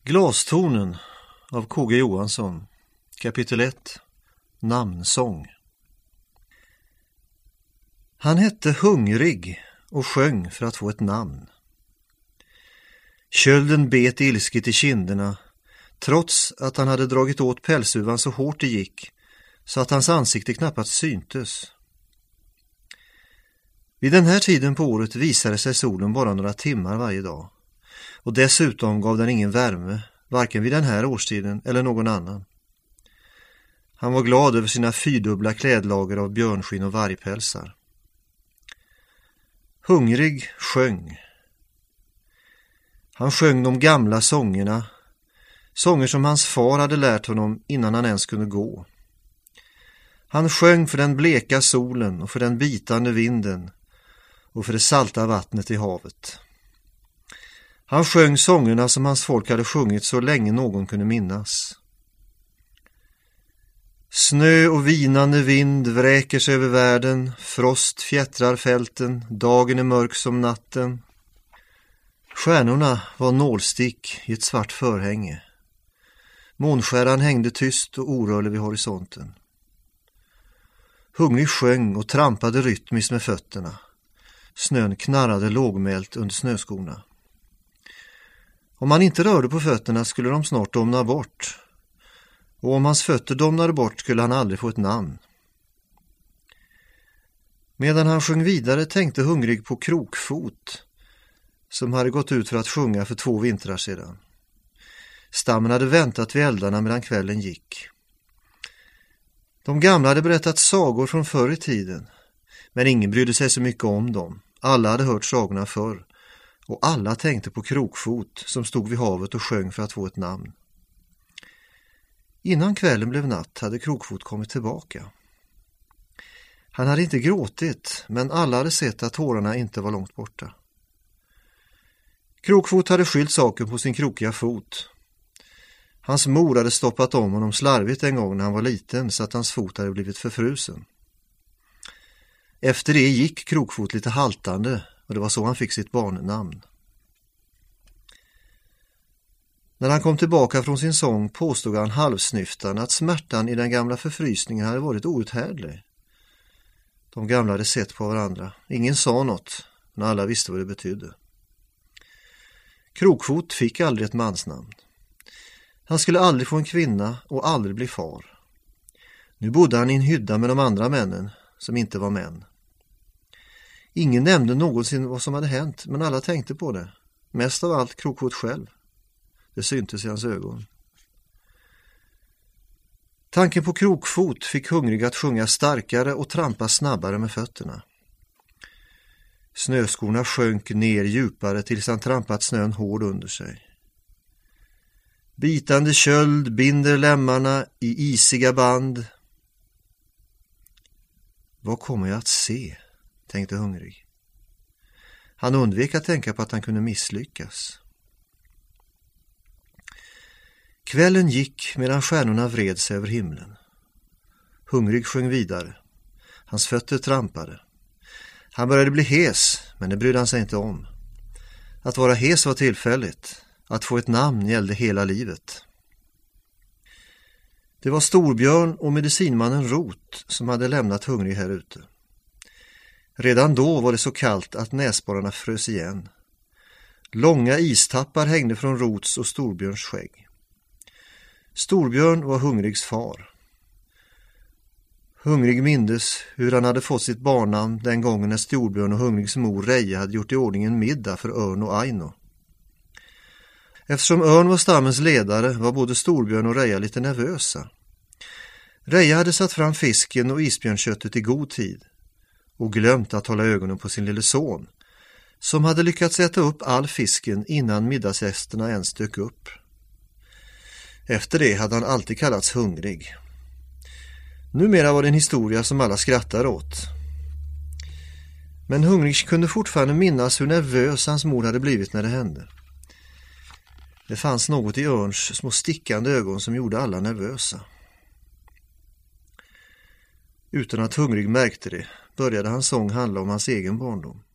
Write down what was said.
Glastonen av K.G. Johansson. Kapitel 1. Namnsång. Han hette Hungrig och sjöng för att få ett namn. Kölden bet ilsket i kinderna, trots att han hade dragit åt pälshuvan så hårt det gick, så att hans ansikte knappast syntes. Vid den här tiden på året visade sig solen bara några timmar varje dag, och dessutom gav den ingen värme, varken vid den här årstiden eller någon annan. Han var glad över sina fyrdubbla klädlager av björnskinn och vargpälsar. Hungrig sjöng. Han sjöng de gamla sångerna, sånger som hans far hade lärt honom innan han ens kunde gå. Han sjöng för den bleka solen och för den bitande vinden och för det salta vattnet i havet. Han sjöng sångerna som hans folk hade sjungit så länge någon kunde minnas. Snö och vinande vind vräker sig över världen, frost fjättrar fälten, dagen är mörk som natten. Stjärnorna var nålstick i ett svart förhänge. Månskäran hängde tyst och orörlig vid horisonten. Hungrig sjöng och trampade rytmiskt med fötterna. Snön knarrade lågmält under snöskorna. Om han inte rörde på fötterna skulle de snart domna bort. Och om hans fötter domnade bort skulle han aldrig få ett namn. Medan han sjöng vidare tänkte Hungrig på Krokfot, som hade gått ut för att sjunga för 2 vintrar sedan. Stammen hade väntat vid eldarna medan kvällen gick. De gamla hade berättat sagor från förr i tiden, men ingen brydde sig så mycket om dem. Alla hade hört sagorna förr, och alla tänkte på Krokfot som stod vid havet och sjöng för att få ett namn. Innan kvällen blev natt hade Krokfot kommit tillbaka. Han hade inte gråtit, men alla hade sett att tårarna inte var långt borta. Krokfot hade skylt saken på sin krokiga fot. Hans mor hade stoppat om honom slarvigt en gång när han var liten så att hans fot hade blivit förfrusen. Efter det gick Krokfot lite haltande och det var så han fick sitt barnnamn. När han kom tillbaka från sin sång påstod han halvsnyftande att smärtan i den gamla förfrysningen hade varit outhärdlig. De gamla hade sett på varandra. Ingen sa något, men alla visste vad det betydde. Krokfot fick aldrig ett mansnamn. Han skulle aldrig få en kvinna och aldrig bli far. Nu bodde han i en hydda med de andra männen som inte var män. Ingen nämnde någonsin vad som hade hänt, men alla tänkte på det. Mest av allt Krokfot själv. Det syntes i hans ögon. Tanken på Krokfot fick Hungrig att sjunga starkare och trampa snabbare med fötterna. Snöskorna sjönk ner djupare tills han trampat snön hård under sig. Bitande köld binder lämmarna i isiga band. Vad kommer jag att se? Tänkte Hungrig. Han undvek att tänka på att han kunde misslyckas. Kvällen gick medan stjärnorna vred sig över himlen. Hungrig sjöng vidare. Hans fötter trampade. Han började bli hes, men det brydde han sig inte om. Att vara hes var tillfälligt. Att få ett namn gällde hela livet. Det var Storbjörn och medicinmannen Rot som hade lämnat Hungrig här ute. Redan då var det så kallt att näsborrarna frös igen. Långa istappar hängde från Rots och Storbjörns skägg. Storbjörn var Hungrigs far. Hungrig mindes hur han hade fått sitt barnnamn den gången när Storbjörn och Hungrigs mor Reja hade gjort i ordning en middag för Örn och Aino. Eftersom Örn var stammens ledare var både Storbjörn och Reja lite nervösa. Reja hade satt fram fisken och isbjörnköttet i god tid och glömt att hålla ögonen på sin lille son, som hade lyckats äta upp all fisken innan middagsgästerna ens dök upp. Efter det hade han alltid kallats Hungrig. Numera var det en historia som alla skrattar åt. Men Hungrig kunde fortfarande minnas hur nervös hans mor hade blivit när det hände. Det fanns något i Örns små stickande ögon som gjorde alla nervösa. Utan att Hungrig märkte det började hans sång handla om hans egen barndom.